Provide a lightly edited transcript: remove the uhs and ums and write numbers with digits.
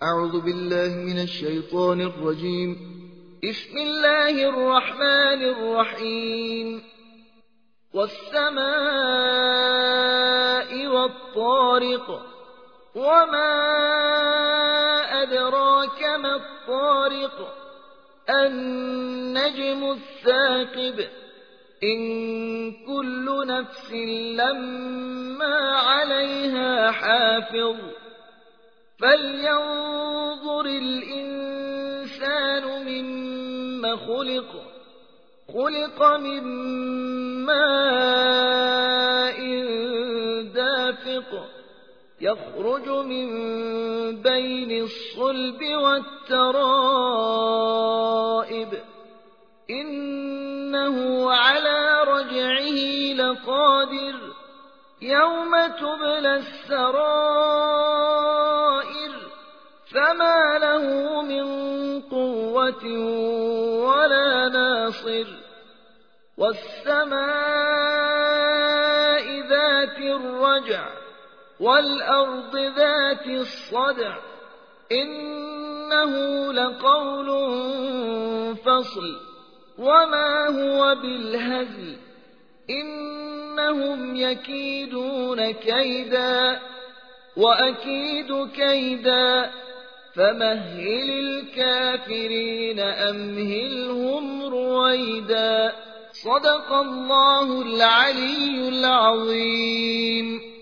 أعوذ بالله من الشيطان الرجيم. بسم الله الرحمن الرحيم. والسماء والطارق، وما أدراك ما الطارق، النجم الثاقب، إن كل نفس لما عليها حافظ، فلينظر الإنسان مما خلق. خلق من ماء دافق، يخرج من بين الصلب والترائب، إنه على رجعه لقادر، يوم تبلى السرائر، فما له من قوة ولا ناصر. والسماء ذات الرجع، والأرض ذات الصدع، إنه لقول فصل، وما هو بالهزل، إنهم يكيدون كيدا وأكيد كيدا، فمهل الكافرين أمهلهم رويدا. صدق الله العلي العظيم.